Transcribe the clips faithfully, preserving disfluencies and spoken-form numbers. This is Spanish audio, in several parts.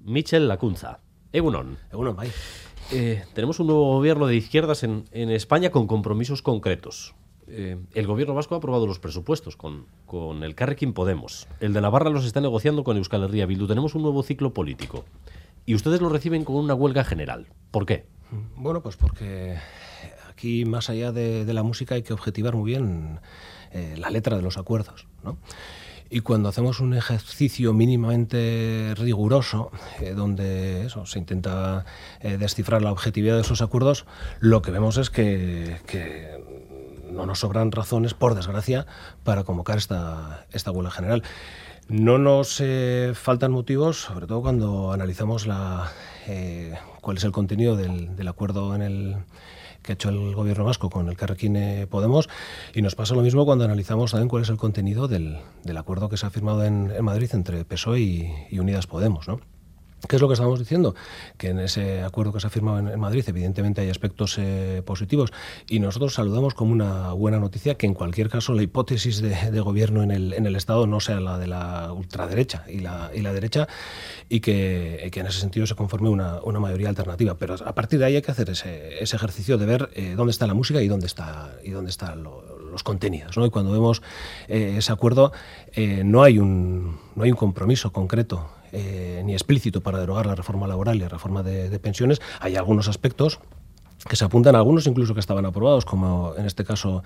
Michel Lacunza. Egunon. Egunon, bye. Eh, tenemos un nuevo gobierno de izquierdas en, en España con compromisos concretos. Eh, el gobierno vasco ha aprobado los presupuestos con, con Elkarrekin Podemos. El de Navarra los está negociando con Euskal Herria Bildu. Tenemos un nuevo ciclo político. Y ustedes lo reciben con una huelga general. ¿Por qué? Bueno, pues porque aquí, más allá de, de la música, hay que objetivar muy bien eh, la letra de los acuerdos, ¿no? Y cuando hacemos un ejercicio mínimamente riguroso, eh, donde eso, se intenta eh, descifrar la objetividad de esos acuerdos, lo que vemos es que, que no nos sobran razones, por desgracia, para convocar esta, esta huelga general. No nos eh, faltan motivos, sobre todo cuando analizamos la, eh, cuál es el contenido del, del acuerdo en el que ha hecho el gobierno vasco con Elkarrekin Podemos, y nos pasa lo mismo cuando analizamos también cuál es el contenido del, del acuerdo que se ha firmado en, en Madrid entre P S O E y, y Unidas Podemos, ¿no? ¿Qué es lo que estamos diciendo? Que en ese acuerdo que se ha firmado en, en Madrid evidentemente hay aspectos eh, positivos, y nosotros saludamos como una buena noticia que en cualquier caso la hipótesis de, de gobierno en el, en el Estado no sea la de la ultraderecha y la, y la derecha, y que, que en ese sentido se conforme una, una mayoría alternativa. Pero a partir de ahí hay que hacer ese, ese ejercicio de ver eh, dónde está la música y dónde está y dónde están lo, los contenidos, ¿no? Y cuando vemos eh, ese acuerdo eh, no hay un no hay un compromiso concreto Eh, ni explícito para derogar la reforma laboral y la reforma de, de pensiones. Hay algunos aspectos que se apuntan, algunos incluso que estaban aprobados, como en este caso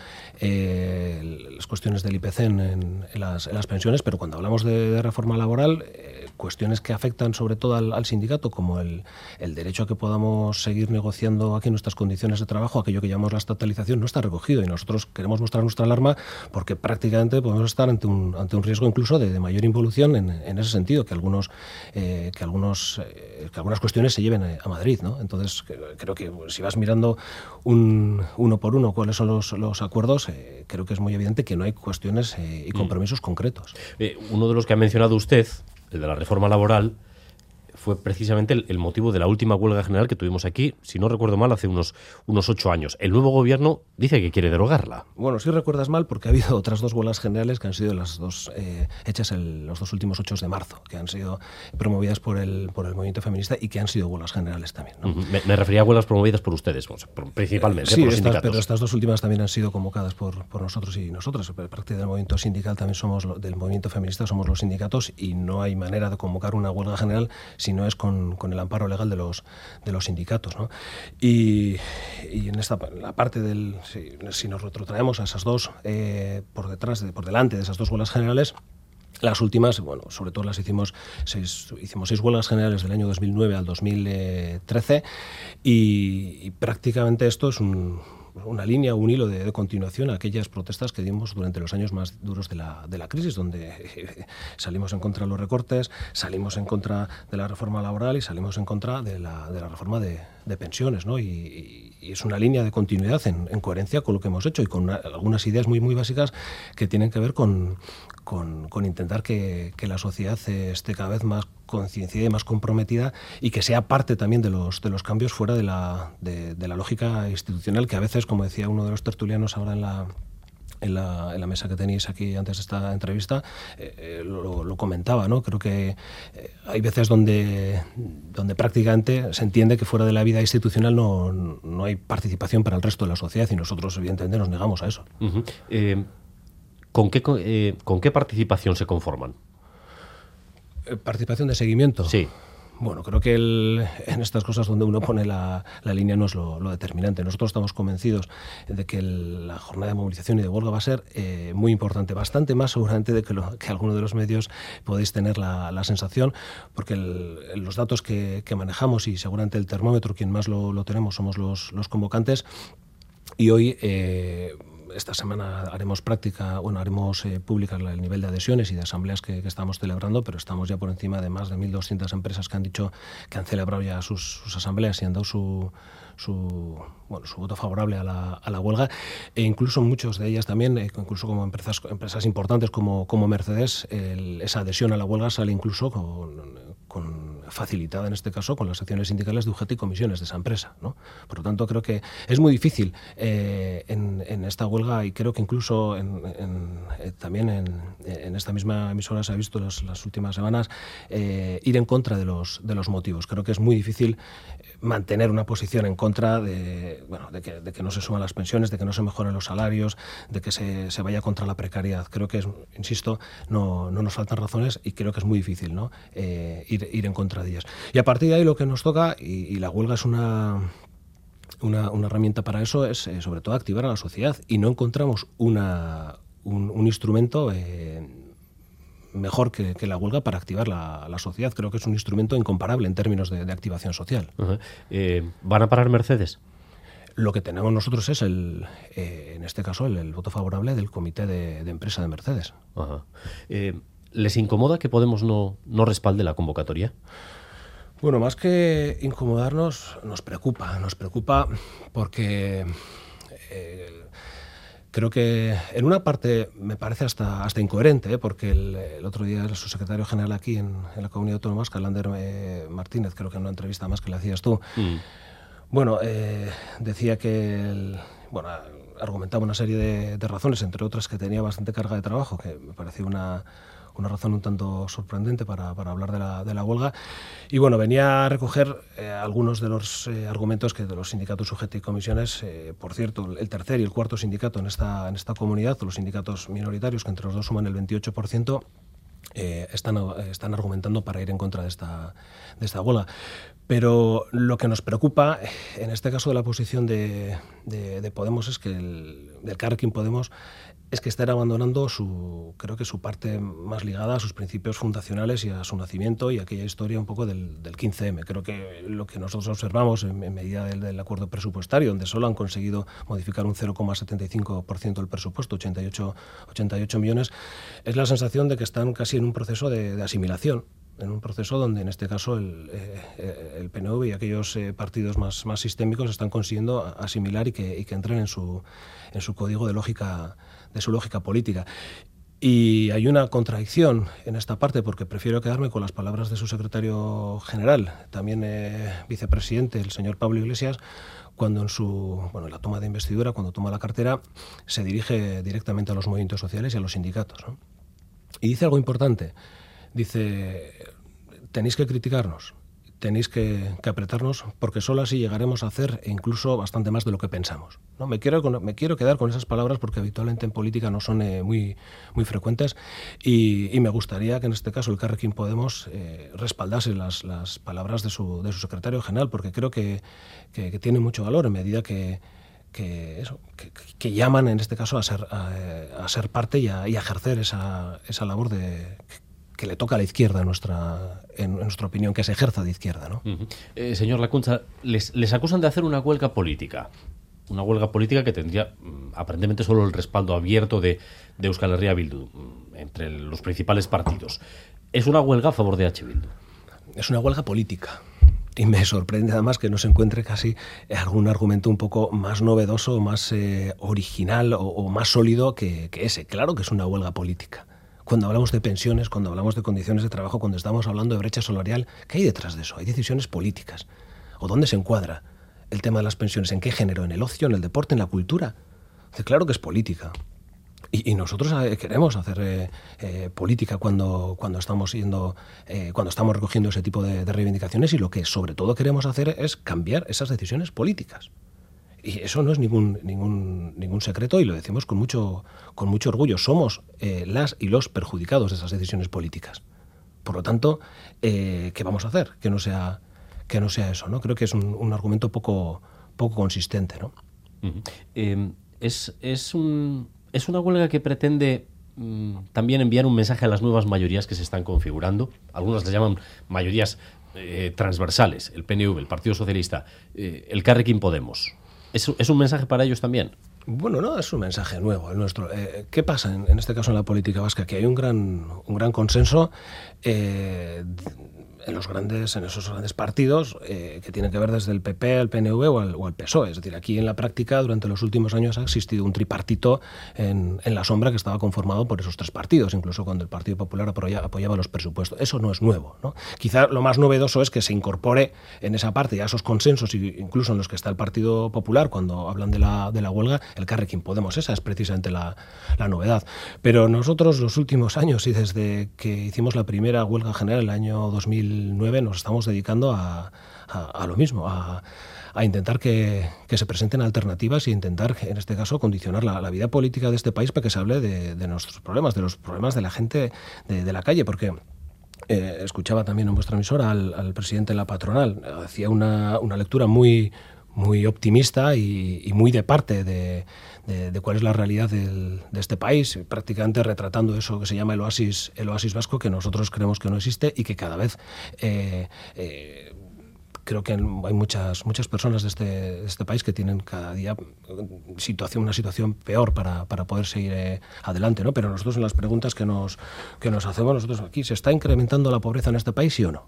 eh, las cuestiones del I P C en, en, las, en las pensiones, pero cuando hablamos de, de reforma laboral, eh, cuestiones que afectan sobre todo al, al sindicato, como el, el derecho a que podamos seguir negociando aquí nuestras condiciones de trabajo, aquello que llamamos la estatalización, no está recogido, y nosotros queremos mostrar nuestra alarma porque prácticamente podemos estar ante un, ante un riesgo incluso de, de mayor involución en, en ese sentido, que algunos eh, que algunos eh, que algunas cuestiones se lleven a, a Madrid, ¿no? Entonces creo que si vas mirando un, uno por uno cuáles son los, los acuerdos, eh, creo que es muy evidente que no hay cuestiones eh, y compromisos mm. concretos. Eh, uno de los que ha mencionado usted, el de la reforma laboral, fue precisamente el, el motivo de la última huelga general que tuvimos aquí, si no recuerdo mal, hace unos, unos ocho años. El nuevo gobierno dice que quiere derogarla. Bueno, sí recuerdas mal, porque ha habido otras dos huelgas generales que han sido las dos eh, hechas el, los dos últimos ocho de marzo, que han sido promovidas por el, por el movimiento feminista y que han sido huelgas generales también, ¿no? Uh-huh. me, me refería a huelgas promovidas por ustedes, principalmente, eh, sí, por los estas, sindicatos. Pero estas dos últimas también han sido convocadas por, por nosotros y nosotras. Parte del movimiento sindical también somos, lo, del movimiento feminista somos los sindicatos, y no hay manera de convocar una huelga general si no es con, con el amparo legal de los de los sindicatos, ¿no? Y, y en esta la parte del si, si nos retrotraemos a esas dos eh, por detrás de, por delante de esas dos huelgas generales, las últimas, bueno, sobre todo las hicimos seis, hicimos seis huelgas generales del año dos mil nueve al dos mil trece, y, y prácticamente esto es un una línea, un hilo de, de continuación a aquellas protestas que dimos durante los años más duros de la, de la crisis, donde eh, salimos en contra de los recortes, salimos en contra de la reforma laboral y salimos en contra de la, de la reforma de, de pensiones, ¿no? Y, y es una línea de continuidad en, en coherencia con lo que hemos hecho y con una, algunas ideas muy, muy básicas que tienen que ver con, con, con intentar que, que la sociedad esté cada vez más concienciada y más comprometida, y que sea parte también de los de los cambios fuera de la de, de la lógica institucional, que a veces, como decía uno de los tertulianos ahora en la en la, en la mesa que tenéis aquí antes de esta entrevista, eh, lo, lo comentaba, ¿no? Creo que eh, hay veces donde donde prácticamente se entiende que fuera de la vida institucional no, no hay participación para el resto de la sociedad, y nosotros evidentemente nos negamos a eso. Uh-huh. eh, ¿con qué eh, con qué participación se conforman? ¿Participación de seguimiento? Sí. Bueno, creo que el, en estas cosas donde uno pone la, la línea no es lo, lo determinante. Nosotros estamos convencidos de que el, la jornada de movilización y de huelga va a ser eh, muy importante, bastante más seguramente de que, lo, que alguno de los medios podéis tener la, la sensación, porque el, los datos que, que manejamos, y seguramente el termómetro, quien más lo, lo tenemos, somos los, los convocantes, y hoy... Eh, esta semana haremos práctica, bueno, haremos eh, pública el nivel de adhesiones y de asambleas que, que estamos celebrando, pero estamos ya por encima de más de mil doscientas empresas que han dicho que han celebrado ya sus, sus asambleas y han dado su, su, bueno, su voto favorable a la, a la huelga, e incluso muchos de ellas también, eh, incluso como empresas, empresas importantes como, como Mercedes, el, esa adhesión a la huelga sale incluso con, con facilitada en este caso con las secciones sindicales de U G T y comisiones de esa empresa, ¿no? Por lo tanto, creo que es muy difícil eh, en, en esta huelga, y creo que incluso en, en, eh, también en, en esta misma emisora se ha visto las, las últimas semanas, eh, ir en contra de los, de los motivos. Creo que es muy difícil mantener una posición en contra de, bueno, de, que, de que no se suban las pensiones, de que no se mejoren los salarios, de que se, se vaya contra la precariedad. Creo que, es, insisto, no, no nos faltan razones y creo que es muy difícil, ¿no? eh, ir, ir en contra de ellas. Y a partir de ahí lo que nos toca, y, y la huelga es una, una, una herramienta para eso, es eh, sobre todo activar a la sociedad, y no encontramos una, un, un instrumento eh, mejor que, que la huelga para activar la, la sociedad. Creo que es un instrumento incomparable en términos de, de activación social. Uh-huh. eh, ¿Van a parar Mercedes? Lo que tenemos nosotros es, el, eh, en este caso, el, el voto favorable del comité de, de empresa de Mercedes. Uh-huh. eh, ¿Les incomoda que Podemos no, no respalde la convocatoria? Bueno, más que incomodarnos, nos preocupa. Nos preocupa porque eh, creo que en una parte me parece hasta, hasta incoherente, ¿eh? porque el, el otro día el subsecretario general aquí en, en la Comunidad Autónoma Vasca, Lander eh, Martínez, creo que en una entrevista más que le hacías tú, mm. bueno, eh, decía que, el, bueno, argumentaba una serie de, de razones, entre otras que tenía bastante carga de trabajo, que me parecía una, una razón un tanto sorprendente para, para hablar de la, de la huelga. Y bueno, venía a recoger eh, algunos de los eh, argumentos que de los sindicatos U G T y comisiones, eh, por cierto, el tercer y el cuarto sindicato en esta, en esta comunidad, los sindicatos minoritarios, que entre los dos suman el veintiocho por ciento, eh, están, están argumentando para ir en contra de esta, de esta huelga. Pero lo que nos preocupa, en este caso de la posición de, de, de Podemos, es que el, del Carrequín Podemos, es que están abandonando su, creo que su parte más ligada a sus principios fundacionales y a su nacimiento y a aquella historia un poco del, del quince eme. Creo que lo que nosotros observamos en, en medida del, del acuerdo presupuestario, donde solo han conseguido modificar un cero coma setenta y cinco por ciento del presupuesto, ochenta y ocho millones, es la sensación de que están casi en un proceso de, de asimilación, en un proceso donde en este caso el, eh, el P N V y aquellos eh, partidos más, más sistémicos están consiguiendo asimilar y que, y que entren en su, en su código de lógica, de su lógica política. Y hay una contradicción en esta parte, porque prefiero quedarme con las palabras de su secretario general, también eh, vicepresidente, el señor Pablo Iglesias, cuando en su bueno, en la toma de investidura, cuando toma la cartera, se dirige directamente a los movimientos sociales y a los sindicatos, ¿no? Y dice algo importante. Dice, tenéis que criticarnos, tenéis que, que apretarnos, porque solo así llegaremos a hacer incluso bastante más de lo que pensamos, ¿no? Me quiero, me quiero quedar con esas palabras porque habitualmente en política no son eh, muy, muy frecuentes y, y me gustaría que en este caso el Carrequín Podemos eh, respaldase las, las palabras de su, de su secretario general, porque creo que, que, que tiene mucho valor en medida que Que, eso, que, que llaman en este caso a ser, a, a ser parte y a, y a ejercer esa, esa labor de, que le toca a la izquierda, en nuestra, en, en nuestra opinión, que se ejerza de izquierda, ¿no? Uh-huh. eh, señor Lacunza, les, les acusan de hacer una huelga política. Una huelga política que tendría aparentemente solo el respaldo abierto de, de Euskal Herria Bildu, entre los principales partidos. ¿Es una huelga a favor de H. Bildu? Es una huelga política. Y me sorprende además que no se encuentre casi algún argumento un poco más novedoso, más eh, original o, o más sólido que, que ese. Claro que es una huelga política. Cuando hablamos de pensiones, cuando hablamos de condiciones de trabajo, cuando estamos hablando de brecha salarial, ¿qué hay detrás de eso? Hay decisiones políticas. ¿O dónde se encuadra el tema de las pensiones? ¿En qué género? ¿En el ocio? ¿En el deporte? ¿En la cultura? Claro que es política. Y, y nosotros queremos hacer eh, eh, política cuando, cuando, estamos yendo, eh, cuando estamos recogiendo ese tipo de, de reivindicaciones, y lo que sobre todo queremos hacer es cambiar esas decisiones políticas. Y eso no es ningún, ningún, ningún secreto, y lo decimos con mucho, con mucho orgullo. Somos eh, las y los perjudicados de esas decisiones políticas. Por lo tanto, eh, ¿qué vamos a hacer? Que no sea, que no sea eso, ¿no? Creo que es un, un argumento poco, poco consistente, ¿no? Uh-huh. eh, es, es un... ¿Es una huelga que pretende mmm, también enviar un mensaje a las nuevas mayorías que se están configurando? Algunas las llaman mayorías eh, transversales, el P N V, el Partido Socialista, eh, el Carrequín Podemos. ¿Es, ¿Es un mensaje para ellos también? Bueno, no es un mensaje nuevo el nuestro. Eh, ¿Qué pasa en, en este caso en la política vasca? Que hay un gran, un gran consenso eh, en los grandes, en esos grandes partidos eh, que tienen que ver desde el P P al P N V o al, o al P S O E. Es decir, aquí en la práctica durante los últimos años ha existido un tripartito en, en la sombra que estaba conformado por esos tres partidos, incluso cuando el Partido Popular apoyaba, apoyaba los presupuestos. Eso no es nuevo, ¿no? Quizá lo más novedoso es que se incorpore en esa parte ya esos consensos, incluso en los que está el Partido Popular cuando hablan de la, de la huelga, el Carrequín Podemos. Esa es precisamente la, la novedad. Pero nosotros los últimos años y desde que hicimos la primera huelga general el año dos mil nueve nos estamos dedicando a, a, a lo mismo, a, a intentar que, que se presenten alternativas y intentar, en este caso, condicionar la, la vida política de este país para que se hable de, de nuestros problemas, de los problemas de la gente de, de la calle, porque eh, escuchaba también en vuestra emisora al, al presidente de la patronal, hacía una, una lectura muy, muy optimista y, y muy de parte de, de, de cuál es la realidad del, de este país, prácticamente retratando eso que se llama el oasis, el oasis vasco, que nosotros creemos que no existe y que cada vez eh, eh, creo que hay muchas muchas personas de este, de este país que tienen cada día situación, una situación peor para, para poder seguir eh, adelante, ¿no? Pero nosotros en las preguntas que nos, que nos hacemos, nosotros aquí, ¿se está incrementando la pobreza en este país, sí o no?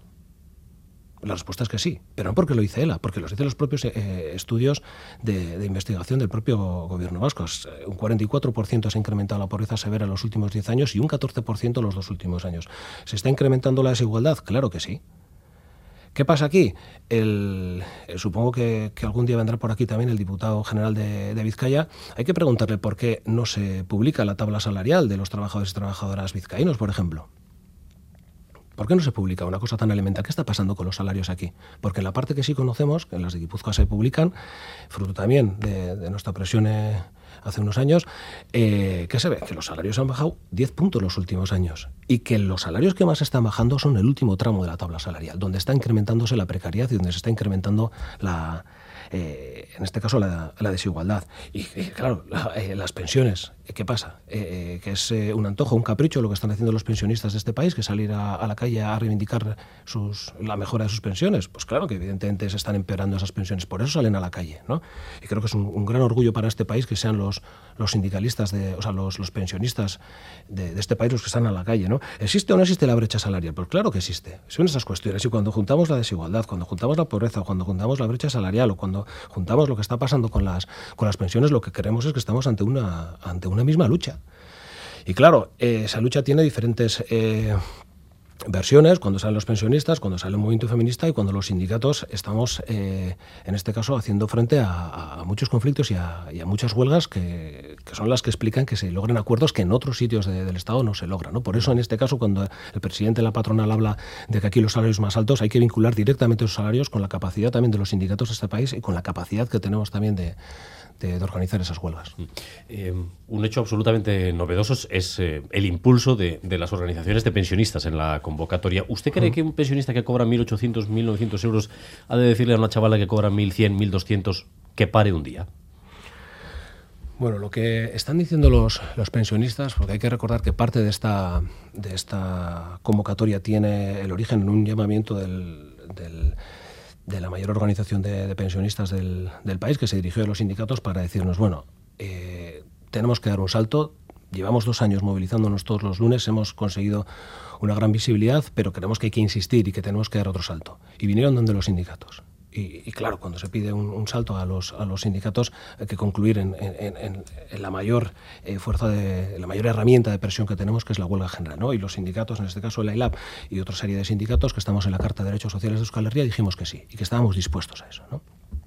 La respuesta es que sí, pero no porque lo dice ELA, porque lo dicen los propios eh, estudios de, de investigación del propio gobierno vasco. Un cuarenta y cuatro por ciento se ha incrementado la pobreza severa en los últimos diez años y un catorce por ciento en los dos últimos años. ¿Se está incrementando la desigualdad? Claro que sí. ¿Qué pasa aquí? El, el, supongo que, que algún día vendrá por aquí también el diputado general de, de Vizcaya. Hay que preguntarle por qué no se publica la tabla salarial de los trabajadores y trabajadoras vizcaínos, por ejemplo. ¿Por qué no se publica una cosa tan elemental? ¿Qué está pasando con los salarios aquí? Porque en la parte que sí conocemos, que en las de Guipúzcoa se publican, fruto también de, de nuestra presión eh, hace unos años, eh, ¿qué se ve? Que los salarios han bajado diez puntos los últimos años y que los salarios que más están bajando son el último tramo de la tabla salarial, donde está incrementándose la precariedad y donde se está incrementando la... Eh, en este caso la, la desigualdad y, y claro, la, eh, las pensiones, ¿qué pasa? Eh, eh, que es eh, un antojo, un capricho lo que están haciendo los pensionistas de este país, que salir a, a la calle a reivindicar sus, la mejora de sus pensiones. Pues claro que evidentemente se están empeorando esas pensiones, por eso salen a la calle, ¿no? Y creo que es un, un gran orgullo para este país que sean los, los sindicalistas, de, o sea, los, los pensionistas de, de este país los que están a la calle, ¿no? ¿Existe o no existe la brecha salarial? Pues claro que existe. Son esas cuestiones y cuando juntamos la desigualdad, cuando juntamos la pobreza, cuando juntamos la brecha salarial o cuando juntamos lo que está pasando con las, con las pensiones, lo que queremos es que estamos ante una, ante una misma lucha. Y claro, eh, esa lucha tiene diferentes eh, versiones, cuando salen los pensionistas, cuando sale el movimiento feminista y cuando los sindicatos estamos, eh, en este caso, haciendo frente a, a muchos conflictos y a, y a muchas huelgas que, que son las que explican que se logren acuerdos que en otros sitios de, del Estado no se logran, ¿no? Por eso, en este caso, cuando el presidente de la patronal habla de que aquí los salarios más altos, hay que vincular directamente esos salarios con la capacidad también de los sindicatos de este país y con la capacidad que tenemos también de... De, de organizar esas huelgas. Eh, un hecho absolutamente novedoso es eh, el impulso de, de las organizaciones de pensionistas en la convocatoria. ¿Usted cree uh-huh. que un pensionista que cobra mil ochocientos, mil novecientos euros ha de decirle a una chavala que cobra mil cien, mil doscientos que pare un día? Bueno, lo que están diciendo los, los pensionistas, porque hay que recordar que parte de esta, de esta convocatoria tiene el origen en un llamamiento del... del de la mayor organización de, de pensionistas del, del país, que se dirigió a los sindicatos para decirnos, bueno, eh, tenemos que dar un salto, llevamos dos años movilizándonos todos los lunes, hemos conseguido una gran visibilidad, pero creemos que hay que insistir y que tenemos que dar otro salto. Y vinieron donde los sindicatos. Y, y claro, cuando se pide un, un salto a los, a los sindicatos, hay que concluir en, en, en, en la mayor eh, fuerza, de la mayor herramienta de presión que tenemos, que es la huelga general, ¿no? Y los sindicatos, en este caso el AILAB y otra serie de sindicatos que estamos en la Carta de Derechos Sociales de Euskal Herria, dijimos que sí, y que estábamos dispuestos a eso, ¿no?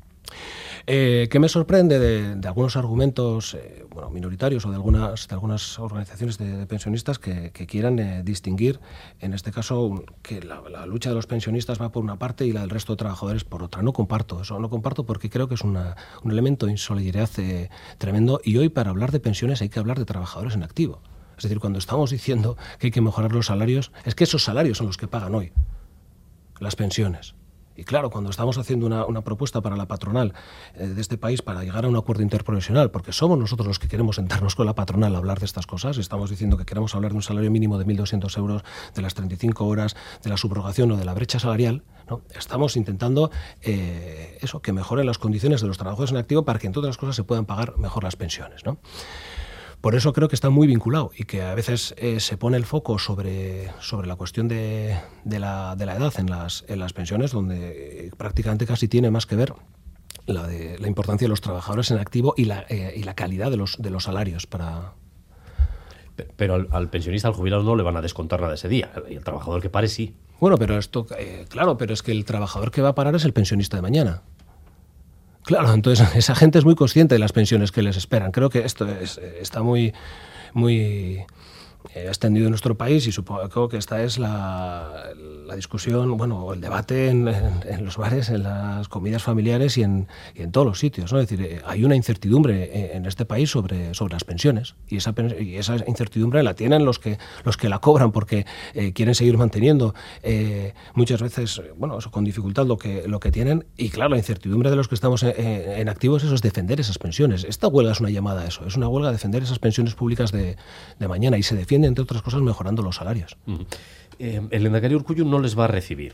Eh, ¿Qué me sorprende de, de algunos argumentos eh, bueno, minoritarios o de algunas, de algunas organizaciones de, de pensionistas que, que quieran eh, distinguir, en este caso, un, que la, la lucha de los pensionistas va por una parte y la del resto de trabajadores por otra? No comparto eso, no comparto porque creo que es una, un elemento de insolidaridad eh, tremendo y hoy para hablar de pensiones hay que hablar de trabajadores en activo. Es decir, cuando estamos diciendo que hay que mejorar los salarios, es que esos salarios son los que pagan hoy las pensiones. Y claro, cuando estamos haciendo una, una propuesta para la patronal eh, de este país para llegar a un acuerdo interprofesional, porque somos nosotros los que queremos sentarnos con la patronal a hablar de estas cosas, estamos diciendo que queremos hablar de un salario mínimo de mil doscientos euros, de las treinta y cinco horas, de la subrogación o de la brecha salarial, ¿no? Estamos intentando eh, eso, que mejoren las condiciones de los trabajadores en activo para que, entre otras cosas, se puedan pagar mejor las pensiones, ¿no? Por eso creo que está muy vinculado y que a veces eh, se pone el foco sobre, sobre la cuestión de, de, la, de la edad en las, en las pensiones, donde eh, prácticamente casi tiene más que ver la, de, la importancia de los trabajadores en activo y la, eh, y la calidad de los, de los salarios para... Pero al, al pensionista, al jubilado, no le van a descontar nada ese día. Y el trabajador que pare, sí. Bueno, pero esto, eh, claro, pero es que el trabajador que va a parar es el pensionista de mañana. Claro, entonces esa gente es muy consciente de las pensiones que les esperan. Creo que esto es, está muy, muy eh, extendido en nuestro país y supongo que esta es la, la discusión, bueno, el debate en, en, en los bares, en las comidas familiares y en, y en todos los sitios, ¿no? Es decir, eh, hay una incertidumbre en este país sobre, sobre las pensiones y esa, y esa incertidumbre la tienen los que, los que la cobran porque eh, quieren seguir manteniendo eh, muchas veces, bueno, eso, con dificultad lo que, lo que tienen y claro, la incertidumbre de los que estamos en, en activos eso es defender esas pensiones. Esta huelga es una llamada a eso, es una huelga a defender esas pensiones públicas de, de mañana y se defiende, entre otras cosas, mejorando los salarios. Uh-huh. eh, el Lehendakari Urkullu no les va a recibir.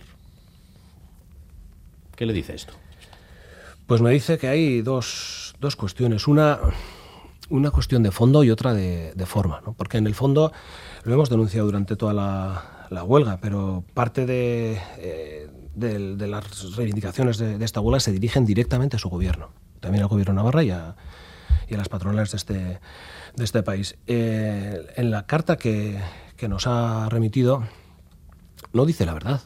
¿Qué le dice esto? Pues me dice que hay dos, dos cuestiones. Una, una cuestión de fondo y otra de, de forma, ¿no? Porque en el fondo lo hemos denunciado durante toda la, la huelga, pero parte de, eh, de, de las reivindicaciones de, de esta huelga se dirigen directamente a su gobierno, también al gobierno de Navarra y a, y a las patronales de este, de este país. Eh, en la carta que, que nos ha remitido no dice la verdad.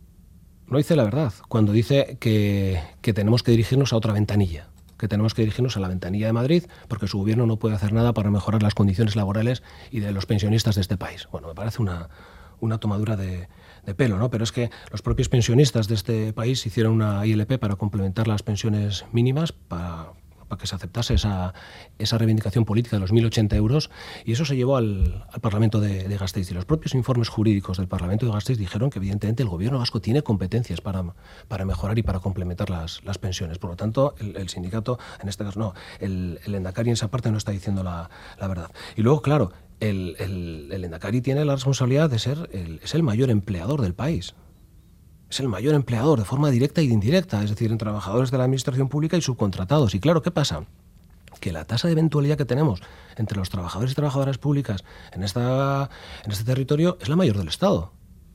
No dice la verdad cuando dice que, que tenemos que dirigirnos a otra ventanilla, que tenemos que dirigirnos a la ventanilla de Madrid porque su gobierno no puede hacer nada para mejorar las condiciones laborales y de los pensionistas de este país. Bueno, me parece una, una tomadura de, de pelo, ¿no? Pero es que los propios pensionistas de este país hicieron una I L P para complementar las pensiones mínimas para... para que se aceptase esa, esa reivindicación política de los mil ochenta euros y eso se llevó al, al Parlamento de, de Gasteiz y los propios informes jurídicos del Parlamento de Gasteiz dijeron que evidentemente el gobierno vasco tiene competencias para, para mejorar y para complementar las, las pensiones. Por lo tanto, el, el sindicato, en este caso no, el, el Lehendakari en esa parte no está diciendo la, la verdad. Y luego, claro, el, el, el Lehendakari tiene la responsabilidad de ser, el, es el mayor empleador del país. Es el mayor empleador de forma directa y indirecta, es decir, en trabajadores de la administración pública y subcontratados. Y claro, ¿qué pasa? Que la tasa de eventualidad que tenemos entre los trabajadores y trabajadoras públicas en, esta, en este territorio es la mayor del Estado.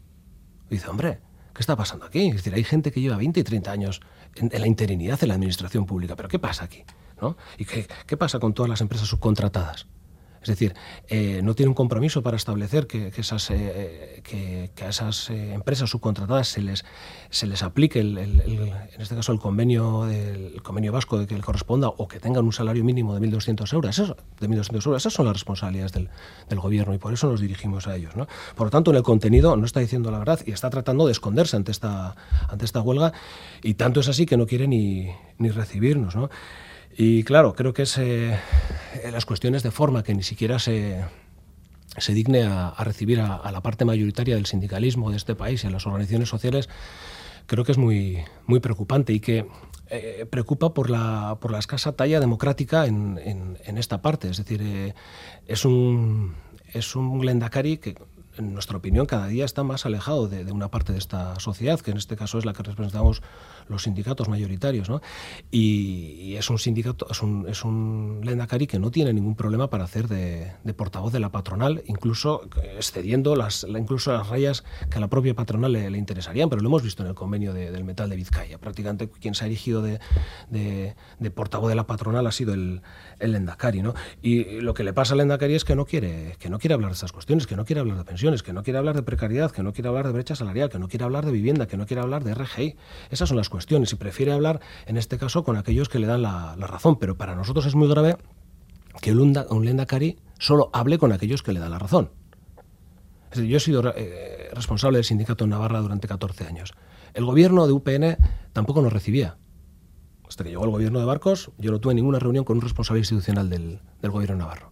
Y dice, hombre, ¿qué está pasando aquí? Es decir, hay gente que lleva veinte y treinta años en, en la interinidad en la administración pública. ¿Pero qué pasa aquí? ¿No? ¿Y qué, qué pasa con todas las empresas subcontratadas? Es decir, eh, no tiene un compromiso para establecer que, que, esas, eh, que, que a esas eh, empresas subcontratadas se les, se les aplique, el, el, el, en este caso, el convenio, del, el convenio vasco de que le corresponda o que tengan un salario mínimo de mil doscientos euros. Esas, de mil doscientos euros. Esas son las responsabilidades del, del gobierno y por eso nos dirigimos a ellos, ¿no? Por lo tanto, en el contenido no está diciendo la verdad y está tratando de esconderse ante esta, ante esta huelga y tanto es así que no quiere ni, ni recibirnos, ¿no? Y claro, creo que es eh, las cuestiones de forma que ni siquiera se, se digne a, a recibir a, a la parte mayoritaria del sindicalismo de este país y a las organizaciones sociales, creo que es muy, muy preocupante y que eh, preocupa por la, por la escasa talla democrática en, en, en esta parte. Es decir, eh, es un, es un Lehendakari que, en nuestra opinión, cada día está más alejado de, de una parte de esta sociedad, que en este caso es la que representamos los sindicatos mayoritarios, ¿no? Y, y es un sindicato, es un, es un Lehendakari que no tiene ningún problema para hacer de, de portavoz de la patronal, incluso excediendo las, incluso las rayas que a la propia patronal le, le interesarían, pero lo hemos visto en el convenio de, del metal de Vizcaya. Prácticamente quien se ha erigido de, de, de portavoz de la patronal ha sido el, el Lehendakari, ¿no? Y lo que le pasa al Lehendakari es que no quiere, que no quiere hablar de estas cuestiones, que no quiere hablar de pensiones, que no quiere hablar de precariedad, que no quiere hablar de brecha salarial, que no quiere hablar de vivienda, que no quiere hablar de R G I. Esas son las cuestiones y prefiere hablar, en este caso, con aquellos que le dan la, la razón. Pero para nosotros es muy grave que un, un Lehendakari solo hable con aquellos que le dan la razón. Es decir, yo he sido eh, responsable del sindicato en Navarra durante catorce años. El gobierno de U P N tampoco nos recibía. Hasta que llegó el gobierno de Barcos, yo no tuve ninguna reunión con un responsable institucional del, del gobierno navarro.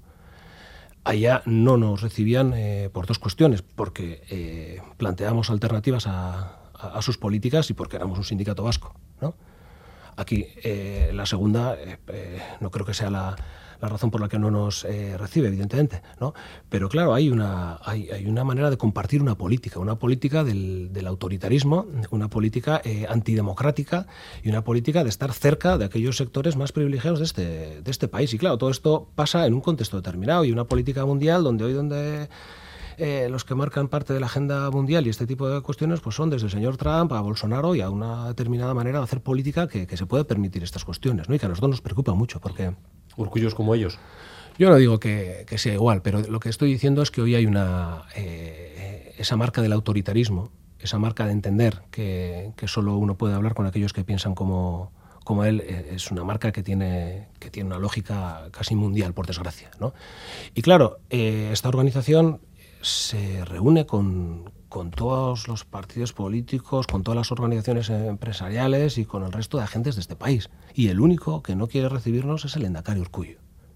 Allá no nos recibían eh, por dos cuestiones, porque eh, planteamos alternativas a, a, a sus políticas y porque éramos un sindicato vasco, ¿no? Aquí eh, la segunda eh, eh, no creo que sea la, la razón por la que no nos eh, recibe, evidentemente, ¿no? Pero claro, hay una, hay, hay una manera de compartir una política, una política del, del autoritarismo, una política eh, antidemocrática y una política de estar cerca de aquellos sectores más privilegiados de este, de este país. Y claro, todo esto pasa en un contexto determinado y una política mundial donde hoy donde eh, los que marcan parte de la agenda mundial y este tipo de cuestiones pues son desde el señor Trump a Bolsonaro y a una determinada manera de hacer política que, que se puede permitir estas cuestiones, ¿no? Y que a nosotros nos preocupa mucho porque... Urcullos como ellos. Yo no digo que, que sea igual, pero lo que estoy diciendo es que hoy hay una eh, esa marca del autoritarismo, esa marca de entender que, que solo uno puede hablar con aquellos que piensan como, como él, es una marca que tiene, que tiene una lógica casi mundial, por desgracia, ¿no? Y claro, eh, esta organización se reúne con, con todos los partidos políticos, con todas las organizaciones empresariales y con el resto de agentes de este país. Y el único que no quiere recibirnos es el Lehendakari Urkullu.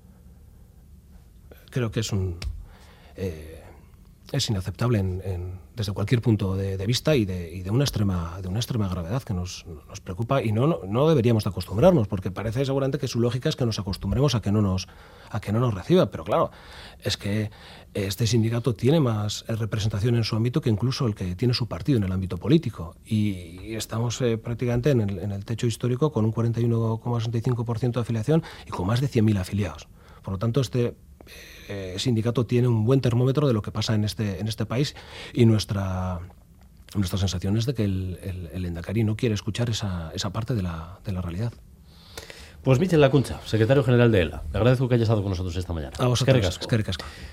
Creo que es un eh, es inaceptable en, en, desde cualquier punto de, de vista y, de, y de, una extrema, de una extrema gravedad que nos, nos preocupa y no, no, no deberíamos de acostumbrarnos, porque parece seguramente que su lógica es que nos acostumbremos a que no nos, a que no nos reciba, pero claro, es que este sindicato tiene más representación en su ámbito que incluso el que tiene su partido en el ámbito político y estamos eh, prácticamente en el, en el techo histórico con un cuarenta y uno coma sesenta y cinco por ciento de afiliación y con más de cien mil afiliados. Por lo tanto, este eh, sindicato tiene un buen termómetro de lo que pasa en este, en este país y nuestra, nuestra sensación es de que el, el, el Lehendakari no quiere escuchar esa, esa parte de la, de la realidad. Pues Michel Lacuncha, secretario general de ELA. Le agradezco que haya estado con nosotros esta mañana. A vosotros. Eskerrik asko.